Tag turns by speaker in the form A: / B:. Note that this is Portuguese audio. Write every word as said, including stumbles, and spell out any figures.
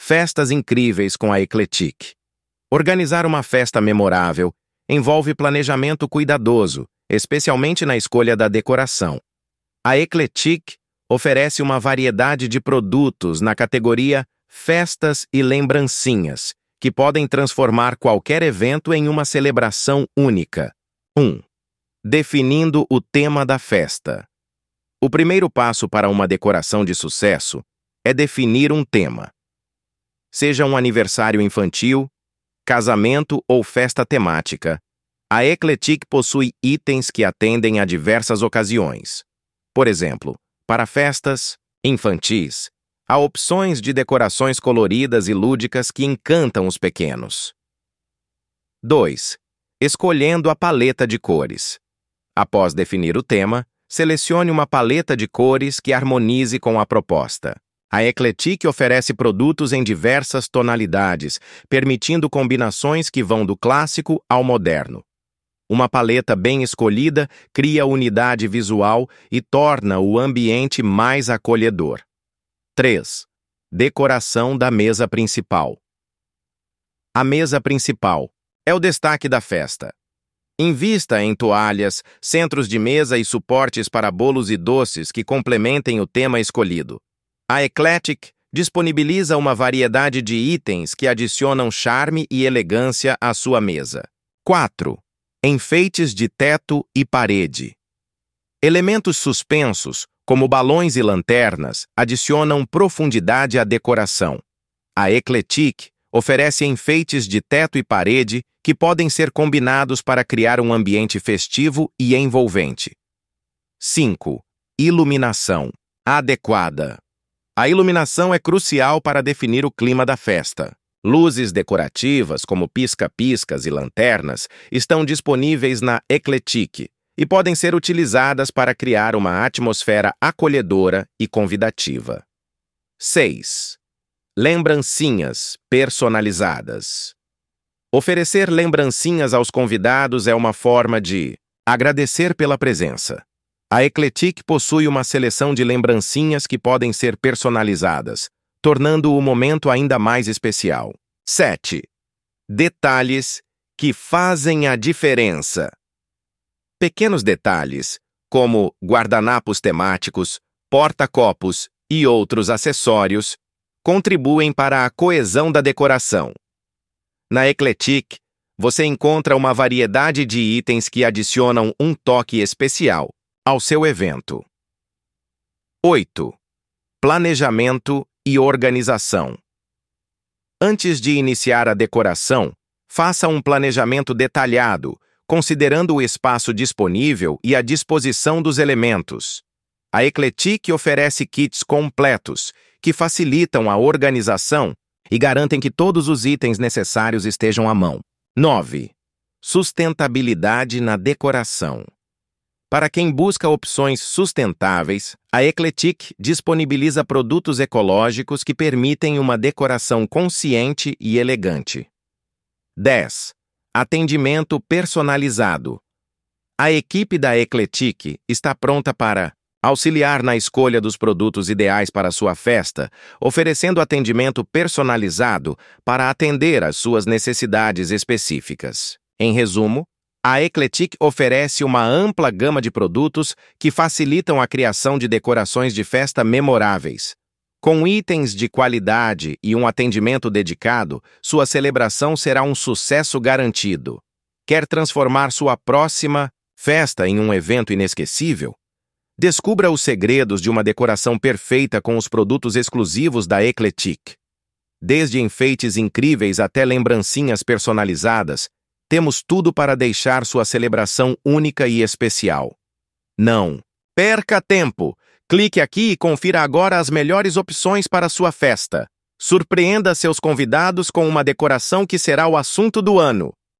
A: Festas incríveis com a Eclectic. Organizar uma festa memorável envolve planejamento cuidadoso, especialmente na escolha da decoração. A Eclectic oferece uma variedade de produtos na categoria Festas e Lembrancinhas, que podem transformar qualquer evento em uma celebração única. um. Definindo o tema da festa. O primeiro passo para uma decoração de sucesso é definir um tema. Seja um aniversário infantil, casamento ou festa temática, a Eclectic possui itens que atendem a diversas ocasiões. Por exemplo, para festas infantis, há opções de decorações coloridas e lúdicas que encantam os pequenos. dois. Escolhendo a paleta de cores. Após definir o tema, selecione uma paleta de cores que harmonize com a proposta. A Eclectic oferece produtos em diversas tonalidades, permitindo combinações que vão do clássico ao moderno. Uma paleta bem escolhida cria unidade visual e torna o ambiente mais acolhedor. três. Decoração da mesa principal. A mesa principal é o destaque da festa. Invista em toalhas, centros de mesa e suportes para bolos e doces que complementem o tema escolhido. A Eclectic disponibiliza uma variedade de itens que adicionam charme e elegância à sua mesa. quatro. Enfeites de teto e parede. Elementos suspensos, como balões e lanternas, adicionam profundidade à decoração. A Eclectic oferece enfeites de teto e parede que podem ser combinados para criar um ambiente festivo e envolvente. cinco. Iluminação adequada. A iluminação é crucial para definir o clima da festa. Luzes decorativas, como pisca-piscas e lanternas, estão disponíveis na Eclectic e podem ser utilizadas para criar uma atmosfera acolhedora e convidativa. seis. Lembrancinhas personalizadas. Oferecer lembrancinhas aos convidados é uma forma de agradecer pela presença. A Eclectic possui uma seleção de lembrancinhas que podem ser personalizadas, tornando o momento ainda mais especial. sete. Detalhes que fazem a diferença. Pequenos detalhes, como guardanapos temáticos, porta-copos e outros acessórios, contribuem para a coesão da decoração. Na Eclectic, você encontra uma variedade de itens que adicionam um toque especial ao seu evento. oito. Planejamento e organização. Antes de iniciar a decoração, faça um planejamento detalhado, considerando o espaço disponível e a disposição dos elementos. A Eclectic oferece kits completos, que facilitam a organização e garantem que todos os itens necessários estejam à mão. nove. Sustentabilidade na decoração. Para quem busca opções sustentáveis, a Eclectic disponibiliza produtos ecológicos que permitem uma decoração consciente e elegante. dez. Atendimento personalizado. A equipe da Eclectic está pronta para auxiliar na escolha dos produtos ideais para sua festa, oferecendo atendimento personalizado para atender às suas necessidades específicas. Em resumo, a Eclectic oferece uma ampla gama de produtos que facilitam a criação de decorações de festa memoráveis. Com itens de qualidade e um atendimento dedicado, sua celebração será um sucesso garantido. Quer transformar sua próxima festa em um evento inesquecível? Descubra os segredos de uma decoração perfeita com os produtos exclusivos da Eclectic. Desde enfeites incríveis até lembrancinhas personalizadas, temos tudo para deixar sua celebração única e especial. Não perca tempo! Clique aqui e confira agora as melhores opções para sua festa. Surpreenda seus convidados com uma decoração que será o assunto do ano.